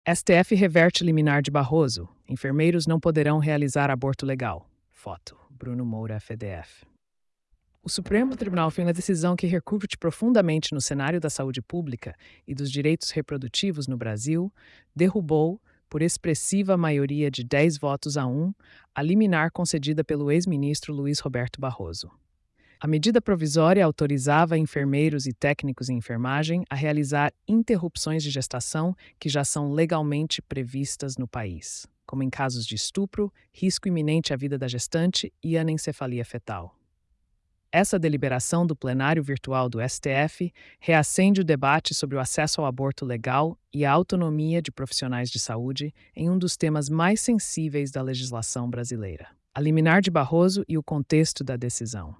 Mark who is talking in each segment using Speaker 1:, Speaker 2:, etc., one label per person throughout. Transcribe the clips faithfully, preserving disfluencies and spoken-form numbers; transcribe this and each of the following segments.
Speaker 1: S T F reverte liminar de Barroso. Enfermeiros não poderão realizar aborto legal. Foto. Bruno Moura, F D F. O Supremo Tribunal fez uma decisão que repercute profundamente no cenário da saúde pública e dos direitos reprodutivos no Brasil, derrubou, por expressiva maioria de dez votos a um, a liminar concedida pelo ex-ministro Luiz Roberto Barroso. A medida provisória autorizava enfermeiros e técnicos em enfermagem a realizar interrupções de gestação que já são legalmente previstas no país, como em casos de estupro, risco iminente à vida da gestante e anencefalia fetal. Essa deliberação do plenário virtual do S T F reacende o debate sobre o acesso ao aborto legal e a autonomia de profissionais de saúde em um dos temas mais sensíveis da legislação brasileira. A liminar de Barroso e o contexto da decisão.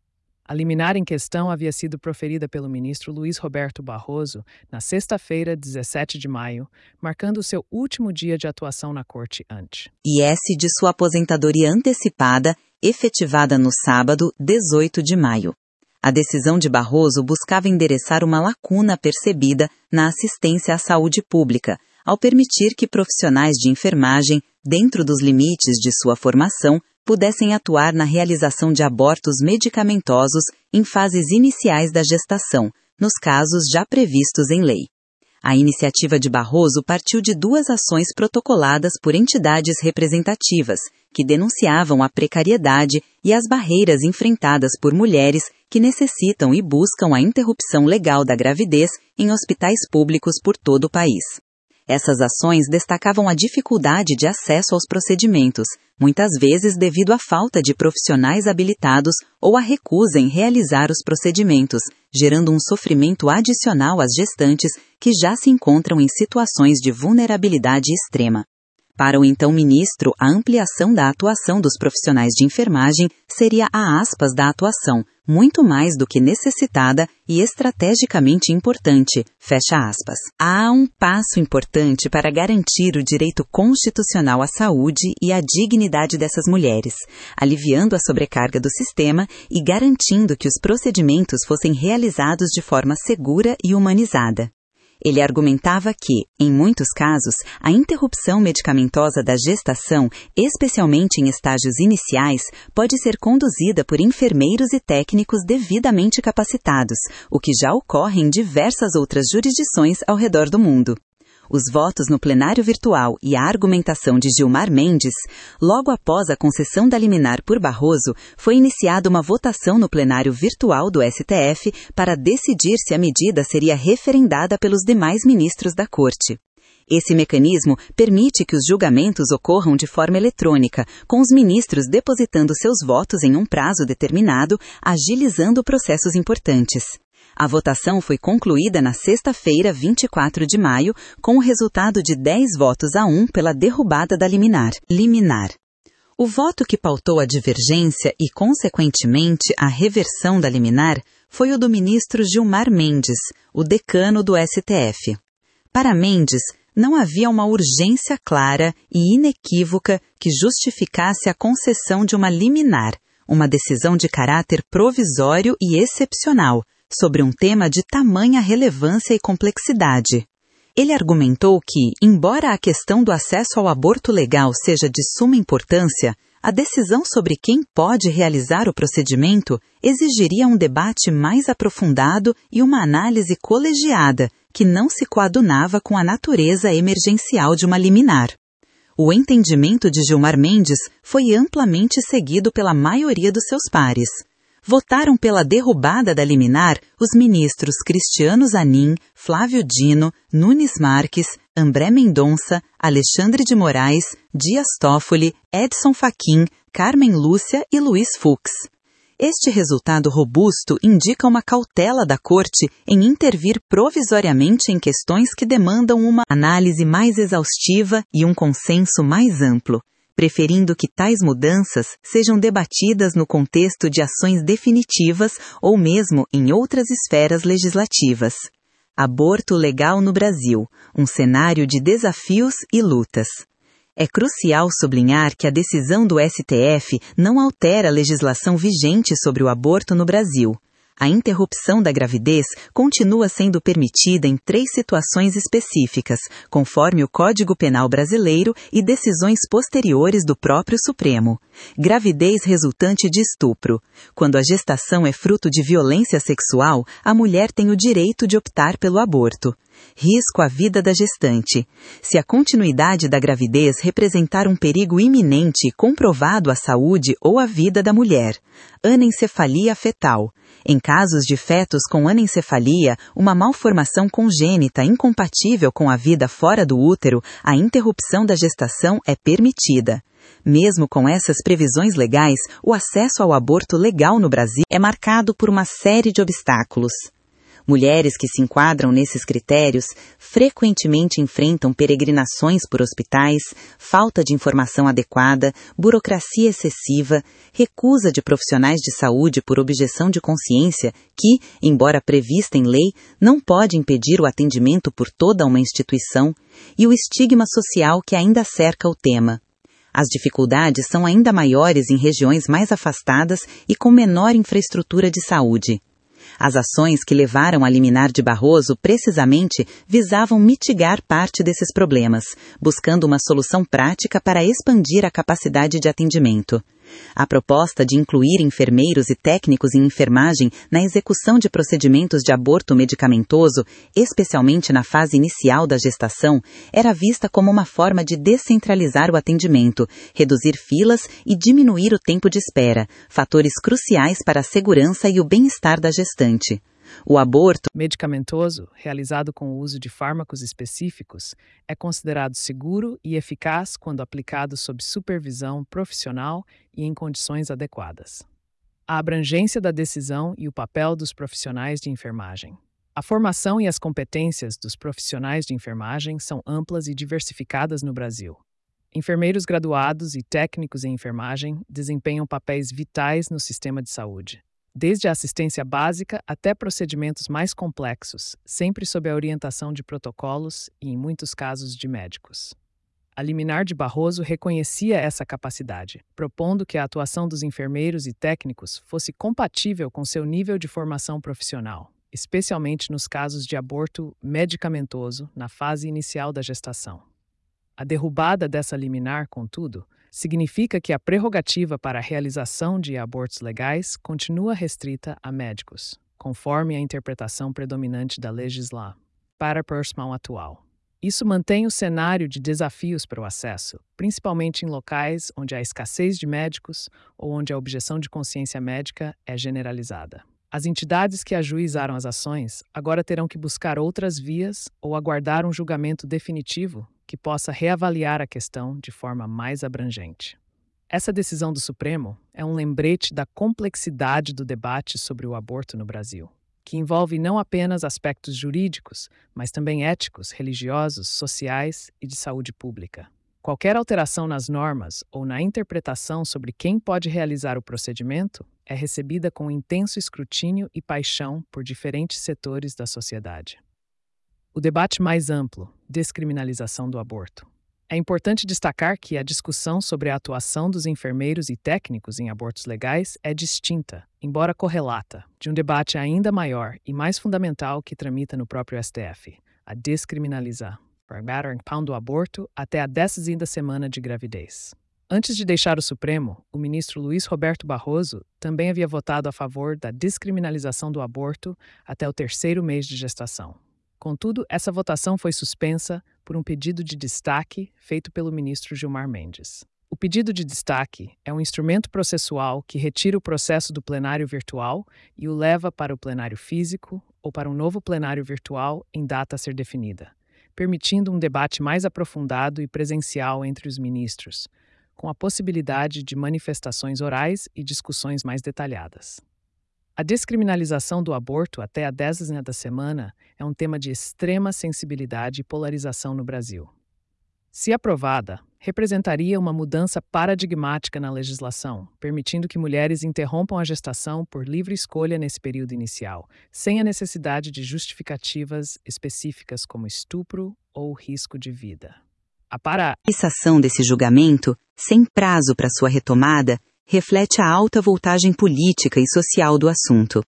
Speaker 1: A liminar em questão havia sido proferida pelo ministro Luiz Roberto Barroso na sexta-feira, dezessete de maio, marcando seu último dia de atuação na corte ante.
Speaker 2: I S de sua aposentadoria antecipada, efetivada no sábado, dezoito de maio. A decisão de Barroso buscava endereçar uma lacuna percebida na assistência à saúde pública, ao permitir que profissionais de enfermagem, dentro dos limites de sua formação, pudessem atuar na realização de abortos medicamentosos em fases iniciais da gestação, nos casos já previstos em lei. A iniciativa de Barroso partiu de duas ações protocoladas por entidades representativas, que denunciavam a precariedade e as barreiras enfrentadas por mulheres que necessitam e buscam a interrupção legal da gravidez em hospitais públicos por todo o país. Essas ações destacavam a dificuldade de acesso aos procedimentos, muitas vezes devido à falta de profissionais habilitados ou à recusa em realizar os procedimentos, gerando um sofrimento adicional às gestantes que já se encontram em situações de vulnerabilidade extrema. Para o então ministro, a ampliação da atuação dos profissionais de enfermagem seria a aspas da atuação, muito mais do que necessitada e estrategicamente importante, fecha aspas. Há um passo importante para garantir o direito constitucional à saúde e à dignidade dessas mulheres, aliviando a sobrecarga do sistema e garantindo que os procedimentos fossem realizados de forma segura e humanizada. Ele argumentava que, em muitos casos, a interrupção medicamentosa da gestação, especialmente em estágios iniciais, pode ser conduzida por enfermeiros e técnicos devidamente capacitados, o que já ocorre em diversas outras jurisdições ao redor do mundo. Os votos no plenário virtual e a argumentação de Gilmar Mendes, logo após a concessão da liminar por Barroso, foi iniciada uma votação no plenário virtual do S T F para decidir se a medida seria referendada pelos demais ministros da Corte. Esse mecanismo permite que os julgamentos ocorram de forma eletrônica, com os ministros depositando seus votos em um prazo determinado, agilizando processos importantes. A votação foi concluída na sexta-feira, vinte e quatro de maio, com o resultado de dez votos a um pela derrubada da liminar. Liminar. O voto que pautou a divergência e, consequentemente, a reversão da liminar foi o do ministro Gilmar Mendes, o decano do S T F. Para Mendes, não havia uma urgência clara e inequívoca que justificasse a concessão de uma liminar, uma decisão de caráter provisório e excepcional, sobre um tema de tamanha relevância e complexidade. Ele argumentou que, embora a questão do acesso ao aborto legal seja de suma importância, a decisão sobre quem pode realizar o procedimento exigiria um debate mais aprofundado e uma análise colegiada, que não se coadunava com a natureza emergencial de uma liminar. O entendimento de Gilmar Mendes foi amplamente seguido pela maioria dos seus pares. Votaram pela derrubada da liminar os ministros Cristiano Zanin, Flávio Dino, Nunes Marques, André Mendonça, Alexandre de Moraes, Dias Toffoli, Edson Fachin, Carmen Lúcia e Luiz Fux. Este resultado robusto indica uma cautela da Corte em intervir provisoriamente em questões que demandam uma análise mais exaustiva e um consenso mais amplo, preferindo que tais mudanças sejam debatidas no contexto de ações definitivas ou mesmo em outras esferas legislativas. Aborto legal no Brasil, um cenário de desafios e lutas. É crucial sublinhar que a decisão do S T F não altera a legislação vigente sobre o aborto no Brasil. A interrupção da gravidez continua sendo permitida em três situações específicas, conforme o Código Penal brasileiro e decisões posteriores do próprio Supremo. Gravidez resultante de estupro. Quando a gestação é fruto de violência sexual, a mulher tem o direito de optar pelo aborto. Risco à vida da gestante. Se a continuidade da gravidez representar um perigo iminente e comprovado à saúde ou à vida da mulher. Anencefalia fetal. Em casos de fetos com anencefalia, uma malformação congênita incompatível com a vida fora do útero, a interrupção da gestação é permitida. Mesmo com essas previsões legais, o acesso ao aborto legal no Brasil é marcado por uma série de obstáculos. Mulheres que se enquadram nesses critérios frequentemente enfrentam peregrinações por hospitais, falta de informação adequada, burocracia excessiva, recusa de profissionais de saúde por objeção de consciência que, embora prevista em lei, não pode impedir o atendimento por toda uma instituição, e o estigma social que ainda cerca o tema. As dificuldades são ainda maiores em regiões mais afastadas e com menor infraestrutura de saúde. As ações que levaram a liminar de Barroso precisamente visavam mitigar parte desses problemas, buscando uma solução prática para expandir a capacidade de atendimento. A proposta de incluir enfermeiros e técnicos em enfermagem na execução de procedimentos de aborto medicamentoso, especialmente na fase inicial da gestação, era vista como uma forma de descentralizar o atendimento, reduzir filas e diminuir o tempo de espera, fatores cruciais para a segurança e o bem-estar da gestante. O aborto
Speaker 1: medicamentoso, realizado com o uso de fármacos específicos, é considerado seguro e eficaz quando aplicado sob supervisão profissional e em condições adequadas. A abrangência da decisão e o papel dos profissionais de enfermagem. A formação e as competências dos profissionais de enfermagem são amplas e diversificadas no Brasil. Enfermeiros graduados e técnicos em enfermagem desempenham papéis vitais no sistema de saúde, desde a assistência básica até procedimentos mais complexos, sempre sob a orientação de protocolos e, em muitos casos, de médicos. A liminar de Barroso reconhecia essa capacidade, propondo que a atuação dos enfermeiros e técnicos fosse compatível com seu nível de formação profissional, especialmente nos casos de aborto medicamentoso na fase inicial da gestação. A derrubada dessa liminar, contudo, significa que a prerrogativa para a realização de abortos legais continua restrita a médicos, conforme a interpretação predominante da legislação para personal atual. Isso mantém o cenário de desafios para o acesso, principalmente em locais onde há escassez de médicos ou onde a objeção de consciência médica é generalizada. As entidades que ajuizaram as ações agora terão que buscar outras vias ou aguardar um julgamento definitivo que possa reavaliar a questão de forma mais abrangente. Essa decisão do Supremo é um lembrete da complexidade do debate sobre o aborto no Brasil, que envolve não apenas aspectos jurídicos, mas também éticos, religiosos, sociais e de saúde pública. Qualquer alteração nas normas ou na interpretação sobre quem pode realizar o procedimento é recebida com intenso escrutínio e paixão por diferentes setores da sociedade. O debate mais amplo, descriminalização do aborto. É importante destacar que a discussão sobre a atuação dos enfermeiros e técnicos em abortos legais é distinta, embora correlata, de um debate ainda maior e mais fundamental que tramita no próprio S T F, a descriminalizar do aborto até a décima semana de gravidez. Antes de deixar o Supremo, o ministro Luiz Roberto Barroso também havia votado a favor da descriminalização do aborto até o terceiro mês de gestação. Contudo, essa votação foi suspensa por um pedido de destaque feito pelo ministro Gilmar Mendes. O pedido de destaque é um instrumento processual que retira o processo do plenário virtual e o leva para o plenário físico ou para um novo plenário virtual em data a ser definida, permitindo um debate mais aprofundado e presencial entre os ministros, com a possibilidade de manifestações orais e discussões mais detalhadas. A descriminalização do aborto até a décima da semana é um tema de extrema sensibilidade e polarização no Brasil. Se aprovada, representaria uma mudança paradigmática na legislação, permitindo que mulheres interrompam a gestação por livre escolha nesse período inicial, sem a necessidade de justificativas específicas como estupro ou risco de vida. A para...
Speaker 2: A desse julgamento, sem prazo para sua retomada, reflete a alta voltagem política e social do assunto.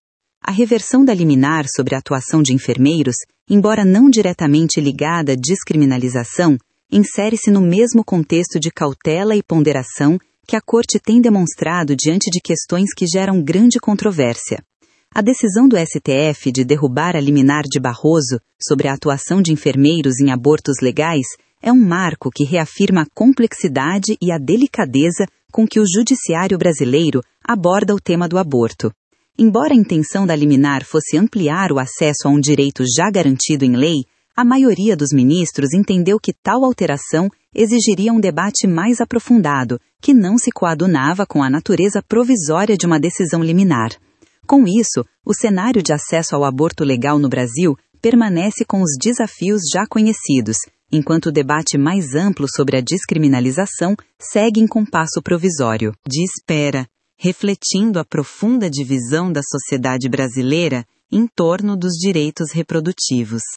Speaker 2: A reversão da liminar sobre a atuação de enfermeiros, embora não diretamente ligada à descriminalização, insere-se no mesmo contexto de cautela e ponderação que a Corte tem demonstrado diante de questões que geram grande controvérsia. A decisão do S T F de derrubar a liminar de Barroso sobre a atuação de enfermeiros em abortos legais é um marco que reafirma a complexidade e a delicadeza com que o judiciário brasileiro aborda o tema do aborto. Embora a intenção da liminar fosse ampliar o acesso a um direito já garantido em lei, a maioria dos ministros entendeu que tal alteração exigiria um debate mais aprofundado, que não se coadunava com a natureza provisória de uma decisão liminar. Com isso, o cenário de acesso ao aborto legal no Brasil permanece com os desafios já conhecidos, enquanto o debate mais amplo sobre a descriminalização segue em compasso provisório, de espera, refletindo a profunda divisão da sociedade brasileira em torno dos direitos reprodutivos.